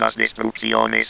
las destrucciones.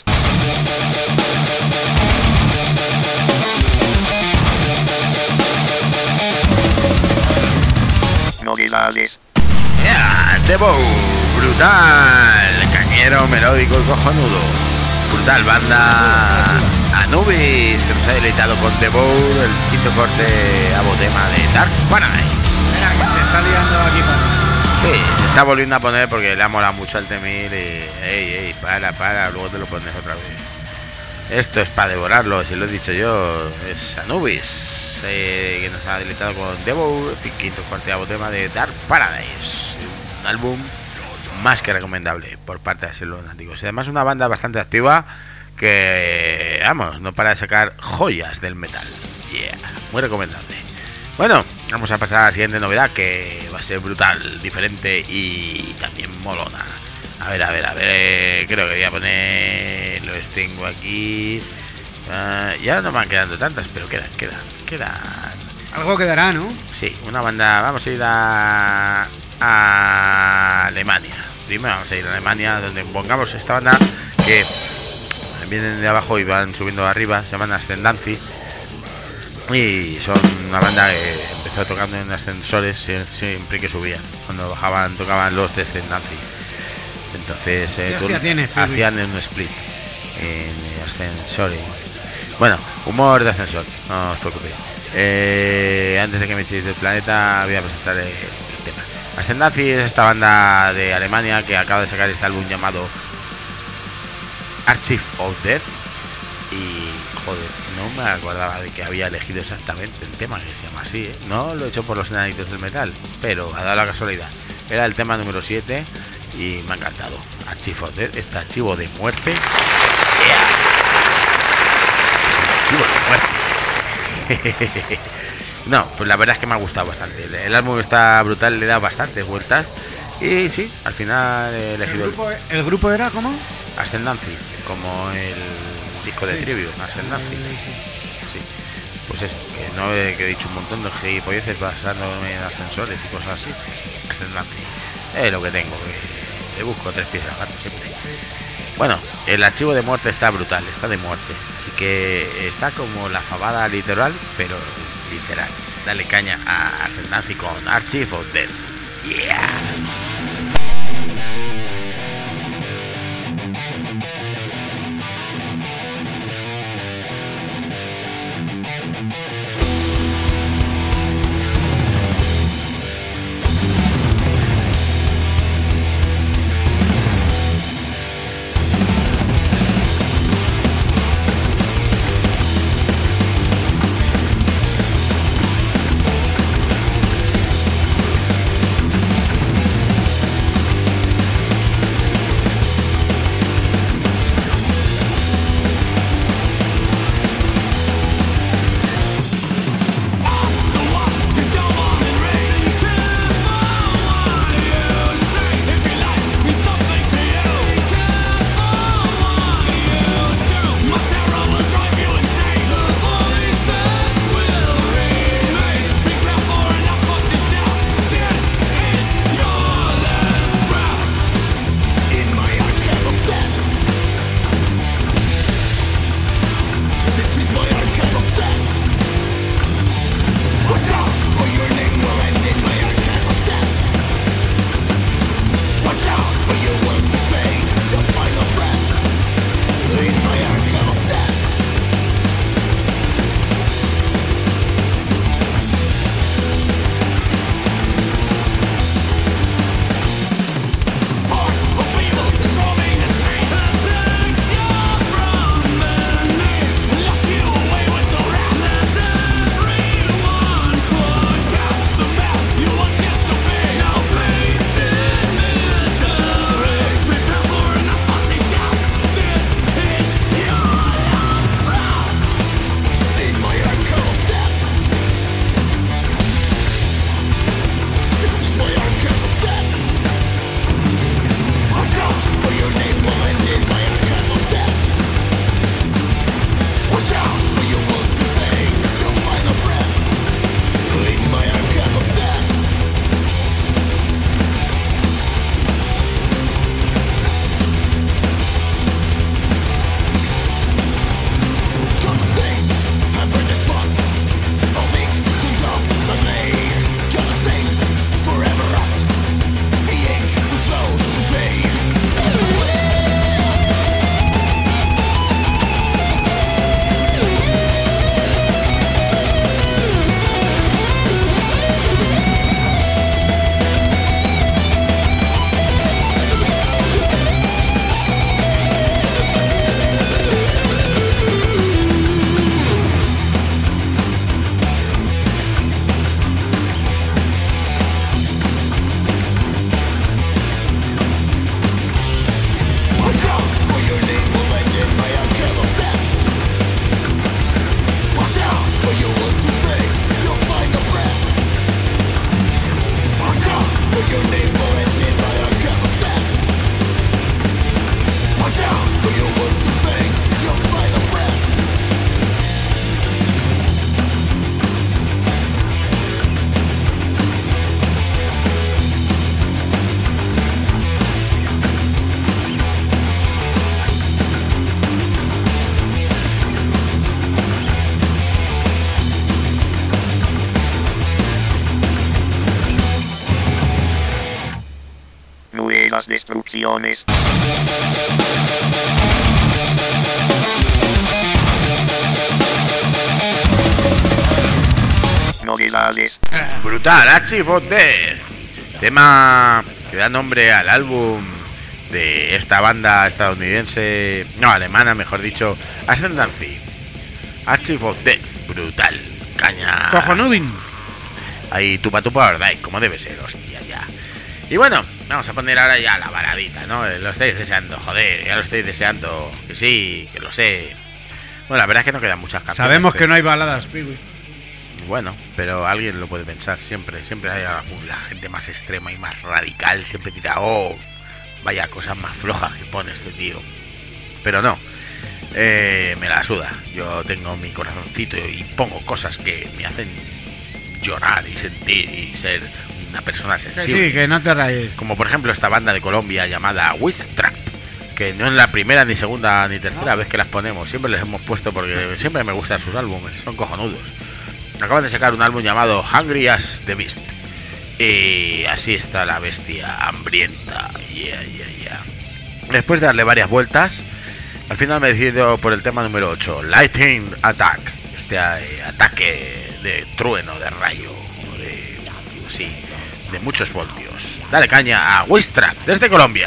Novedades. Yeah, The Bow, brutal, cañero, melódico y cojonudo. Brutal banda Anubis, que nos ha deleitado con The Bow, el quinto corte abotema de Dark Paradise. Mira, que se está liando aquí para... Sí, se está volviendo a poner porque le ha molado mucho al Temil y... Ey, para, luego te lo pones otra vez. Esto es para devorarlo, si lo he dicho yo, es Anubis, que nos ha deleitado con The Bow, el quinto corte abotema de Dark Paradise. Un álbum más que recomendable por parte de los antiguos. Y además una banda bastante activa que, vamos, no para de sacar joyas del metal. Yeah, muy recomendable. Bueno, vamos a pasar a la siguiente novedad, que va a ser brutal, diferente y también molona. A ver, creo que voy a poner, los tengo aquí. Ya no me van quedando tantas, pero quedan. Algo quedará, ¿no? Sí, una banda, vamos a ir a Alemania. Primero vamos a ir a Alemania, donde pongamos esta banda que vienen de abajo y van subiendo arriba, se llaman Ascendancy. Y son una banda que empezó tocando en ascensores siempre que subían. Cuando bajaban tocaban los Descendancy. Entonces hacían un split en ascensores. Bueno, humor de ascensor, no os preocupéis. Antes de que me echéis del planeta voy a presentar el tema. Ascendancy es esta banda de Alemania que acaba de sacar este álbum llamado Archive of Death. Y joder, no me acordaba de que había elegido exactamente el tema que se llama así, ¿eh? No lo he hecho por los enanitos del metal, pero ha dado la casualidad. Era el tema número 7 y me ha encantado. Archive of Death, este archivo de muerte. Yeah. Es un archivo de muerte. No, pues la verdad es que me ha gustado bastante. El álbum está brutal, le da bastantes vueltas. Y sí, al final he elegido ¿El grupo era cómo? Ascendancy, como el disco de Trivium, Ascendancy. Sí. Pues eso, que no que he dicho un montón de gilipolleces basándome en ascensores y cosas así. Ascendancy. Es lo que tengo, que le busco tres pies al gato siempre. Bueno, el archivo de muerte está brutal, está de muerte. Así que está como la fabada literal, pero literal. Dale caña a Ascendancy con Archive of Death. Yeah. Fricciones. Novedades. Brutal, Archive of Death. Tema que da nombre al álbum de esta banda estadounidense, no, alemana, mejor dicho, Ascendancy. Archive of Death, brutal, caña. Cojonudin. Ahí tupa verdad, como debe ser, hostia, ya. Y bueno, vamos a poner ahora ya la baladita, ¿no? Lo estáis deseando, joder, ya lo estáis deseando. Que sí, que lo sé. Bueno, la verdad es que no quedan muchas canciones. Sabemos que no hay baladas, Piwi. Bueno, pero alguien lo puede pensar, siempre hay la gente más extrema y más radical, siempre dirá, oh, vaya cosas más flojas que pone este tío. Pero no, me la suda, yo tengo mi corazoncito y pongo cosas que me hacen llorar y sentir y ser una persona sensible. Sí, que no te rayes. Como por ejemplo esta banda de Colombia llamada Witchtrap, que no es la primera, ni segunda, ni tercera vez que las ponemos, siempre les hemos puesto porque siempre me gustan sus álbumes, son cojonudos. Acaban de sacar un álbum llamado Hungry as the Beast. Y así está la bestia hambrienta. Yeah. Después de darle varias vueltas, al final me he decidido por el tema número 8, Lightning Attack. Este ataque de trueno, de rayo, de muchos voltios. Dale caña a Witchtrap desde Colombia.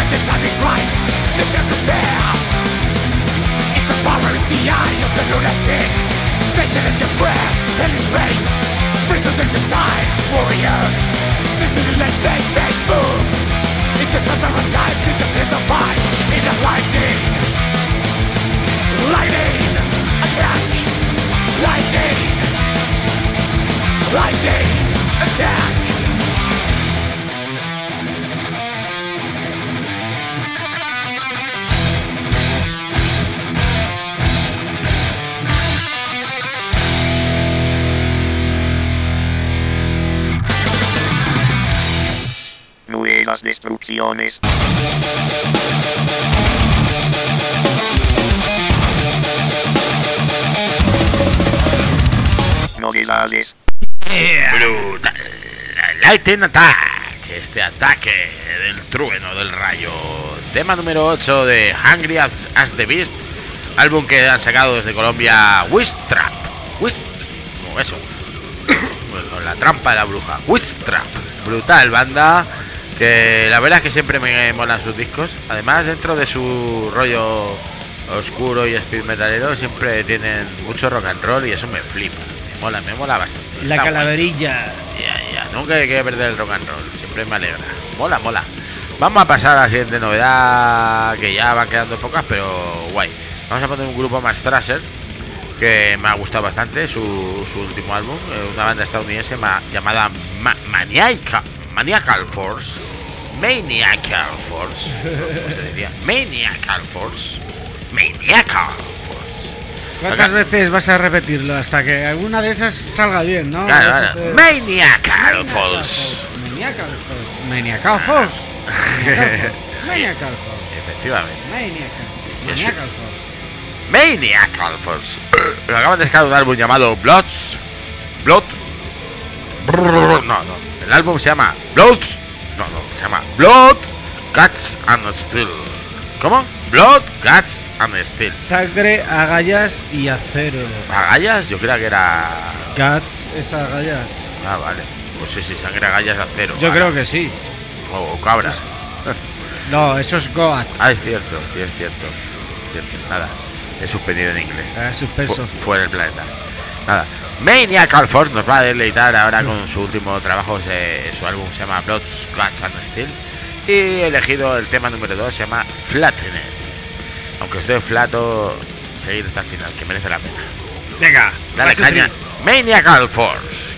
the time is right, the ship is there. It's the power in the eye of the lunatic, Satan in the breath, in his veins. Prisoners of time, warriors, safely the left face move. It's just a matter of time to defend the mind in the lightning. Lightning, attack. Lightning, lightning, attack. Nuevas destrucciones. Novedades. Brutal. Lightning Attack. Este ataque del trueno, del rayo. Tema número 8 de Hungry as the Beast. Álbum que han sacado desde Colombia. Witchtrap. Eso. Bueno, la trampa de la bruja. Witchtrap. Brutal banda. Que la verdad es que siempre me molan sus discos. Además, dentro de su rollo oscuro y speed metalero, siempre tienen mucho rock and roll y eso me flipa. Me mola bastante. La Está calaverilla. guay. Ya. Nunca hay que perder el rock and roll. Siempre me alegra. Mola. Vamos a pasar a la siguiente novedad, que ya van quedando pocas, pero guay. Vamos a poner un grupo más thrasher que me ha gustado bastante, su último álbum. Una banda estadounidense llamada Maniacal Force. ¿Cómo se diría? Maniacal Force. ¿Cuántas veces vas a repetirlo hasta que alguna de esas salga bien, no? Claro. Eso es- Maniacal Force. Maniacal Force. Maniacal Force. Maniacal Force. Efectivamente. Maniacal Force. Maniacal Force. Acaban de sacar un álbum llamado Blood. No. El álbum se llama se llama Blood, Guts and Steel. ¿Cómo? Blood, Guts and Steel. Sangre, agallas y acero. ¿Agallas? Yo creía que era. Guts es agallas. Ah, vale. Pues sí, sangre, agallas, acero. Yo vale. creo que sí. O cabras. No, eso es Goat. Ah, es cierto. Nada. He suspendido en inglés. Suspenso. Fuera del planeta. Nada. Maniacal Force nos va a deleitar ahora con su último trabajo. Su álbum se llama Blood, Guts and Steel. Y he elegido el tema número 2, se llama Flattened. Aunque esté flato, seguir hasta el final, que merece la pena. Venga, Dale caña. Maniacal Force.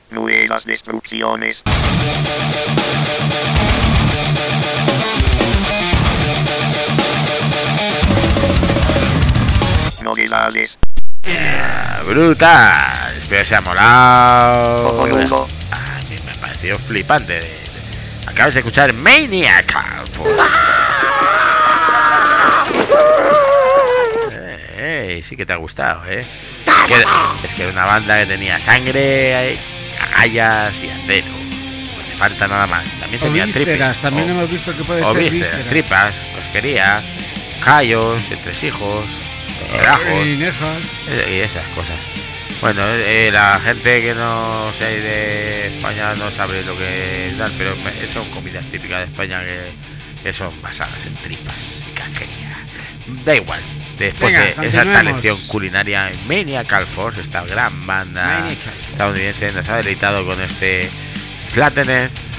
Nuevas destrucciones. Novedades. Brutal. Espero que os haya molado. Cojonudo. A mí me ha parecido flipante. Acabas de escuchar Maniac. Sí que te ha gustado, ¿eh? Es que era una banda que tenía sangre, agallas y acero. No le falta nada más. También O tenía vísceras, tripes. también hemos visto que puede O ser vísceras, vísceras. tripas, cosquería, callos, entresijos, grajos Linejas. y esas cosas. Bueno, la gente que no sea de España no sabe lo que es tal, pero son comidas típicas de España que son basadas en tripas y casquería. Da igual. Después Venga, de esa continuemos. talección culinaria, Maniac Force, esta gran banda Maniac. estadounidense, nos ha deleitado con este Flatten,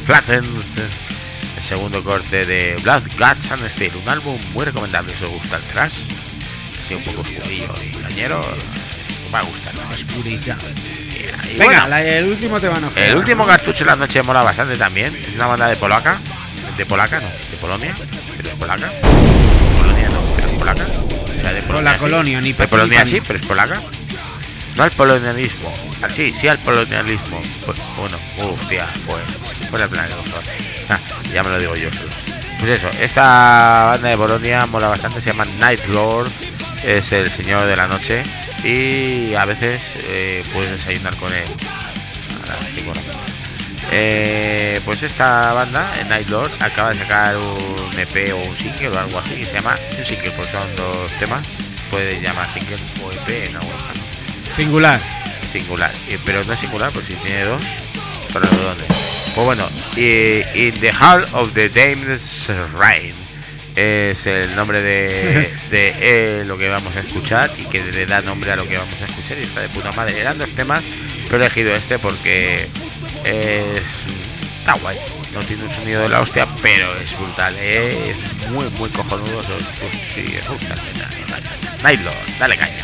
el segundo corte de Blood, Guts and Steel, un álbum muy recomendable si os gusta el thrash, así un poco oscurillo y cañero, os va a gustar. Oscuridad. Y Venga, bueno, el último tema nos queda. el último cartucho de la noche mola bastante también. Es una banda de Polaca. De Polaca, no, de Polonia. Pero es polaca. Polonia no, pero es polaca. O sea, de Polonia. la sí. colonia, ni De pa' aquí, Polonia ni pa' sí, mí. pero es polaca. No al colonialismo. Sí al colonialismo. Pues bueno, hostia, pues. Fuera el plan de los dos. Ya me lo digo yo solo. Pues eso, esta banda de Polonia mola bastante, se llama Night Lord. Es el señor de la noche. Y a veces puedes desayunar con él. Ahora, sí, bueno. Pues esta banda, Night Lord, acaba de sacar un EP o un single o algo así, que se llama un single, pues son dos temas, puede llamar single o EP en algún caso. Singular. Singular, pero no es singular, pues si tiene dos, pero ¿dónde? Pues bueno, In the Hall of the Dame's Reign es el nombre de lo que vamos a escuchar y que le da nombre a lo que vamos a escuchar y está de puta madre. Eran dos temas, pero he elegido este porque está guay, no tiene un sonido de la hostia, pero es brutal, es muy cojonudo. Pues si os gusta, Night Lord, dale caña.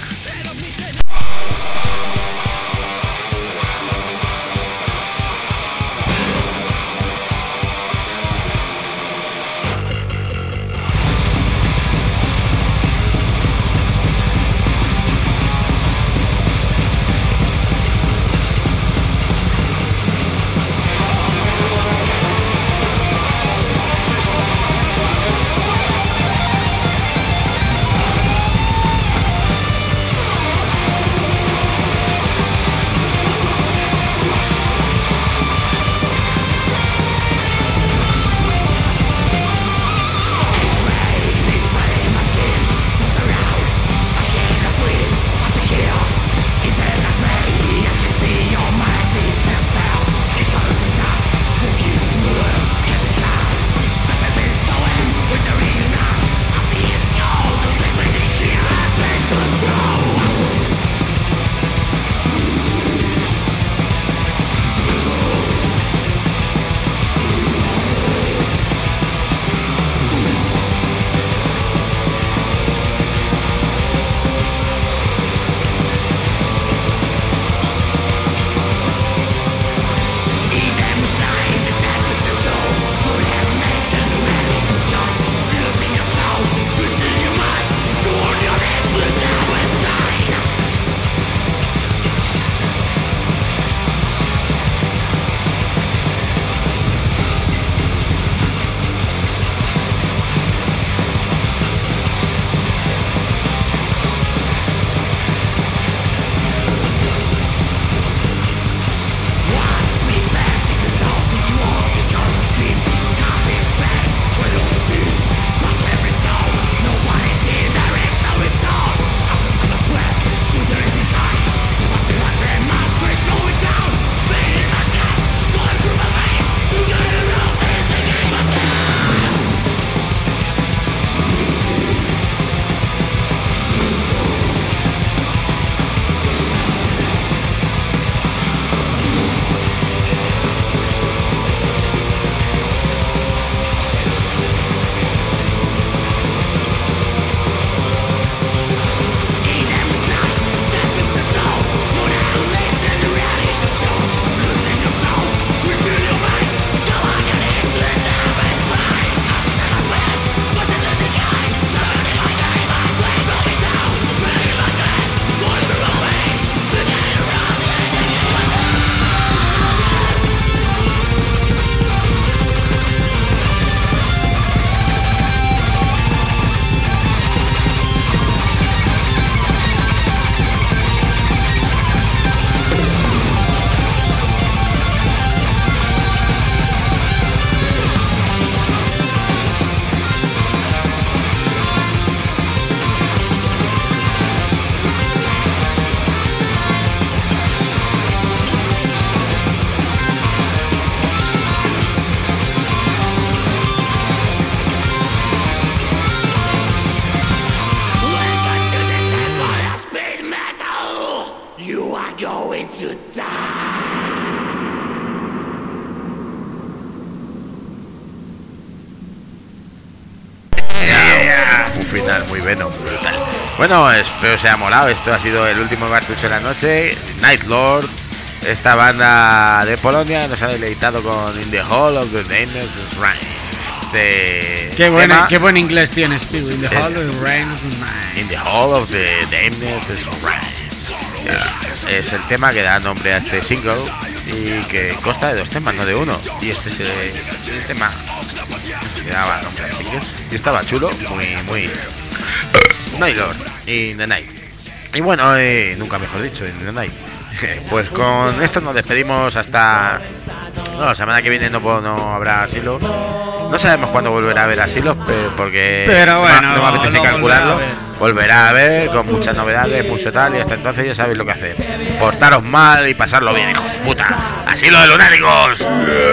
Un final muy bueno, brutal. Bueno, espero os haya molado. Esto ha sido el último cartucho de la noche. Night Lord, esta banda de Polonia, nos ha deleitado con In the Hall of the Nameless Shrine. Qué buen inglés tienes, Piru. In the Hall of the Rain of the Night. In the Hall of the Nameless Shrine. Es el tema que da nombre a este single y que consta de 2 temas, no de uno. Y este es el tema que daba nombre al single. Y estaba chulo, muy Night Lord, In the Night. Y bueno, nunca mejor dicho, In the Night. Pues con esto nos despedimos hasta... No, la semana que viene no habrá asilo. No sabemos cuándo volverá a haber asilos, porque pero bueno, no me apetece calcularlo. Volverá Volverá a haber con muchas novedades, mucho tal, y hasta entonces ya sabéis lo que hacer. Portaros mal y pasarlo bien, hijos de puta. ¡Asilo de lunáticos!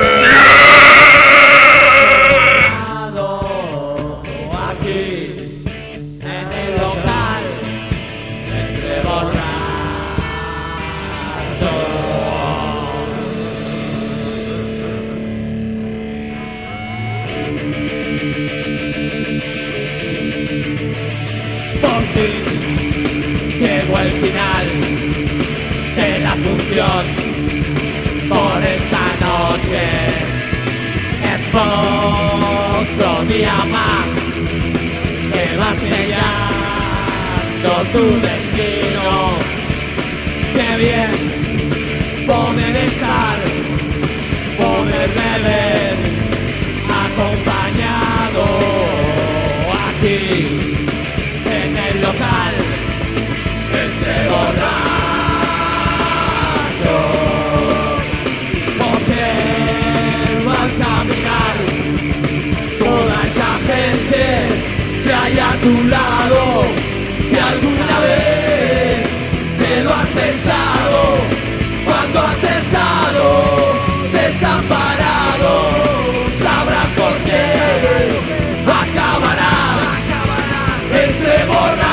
Por fin llegó el final de la función por esta noche. Es otro día más que vas sellando tu destino. Qué bien poder estar, poder beber acompañado aquí en el local, entre borrachos. Observa al caminar toda esa gente que hay a tu lado. Si alguna vez te lo has pensado, cuando has estado desamparado, sabrás por qué acabarás entre borrachos,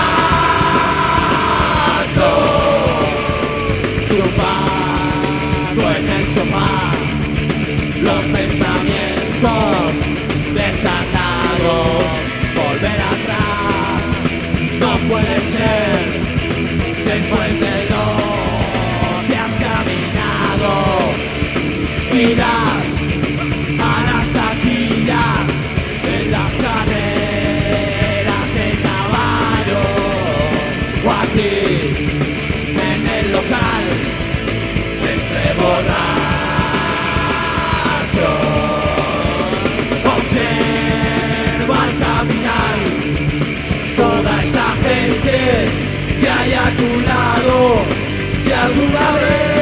tumbado en el sofá, los pensamientos desatados. Volver atrás no puede ser, después de lo que has caminado. Irás a las taquillas en las carreras de caballos, o aquí en el local entre borrachos. Observa al caminar toda esa gente que hay a tu lado. Si alguna vez